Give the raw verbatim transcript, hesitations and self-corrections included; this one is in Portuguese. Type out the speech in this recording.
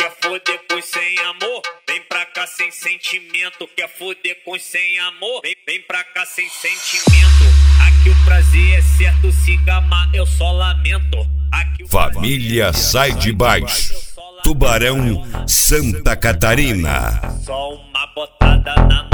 Quer foder com sem amor? Vem pra cá sem sentimento. Quer foder com sem amor? Vem, vem pra cá sem sentimento. Aqui o prazer é certo, se gamar eu só lamento. Aqui Família Sai de Baixo, Tubarão, Santa Catarina. Só uma botada na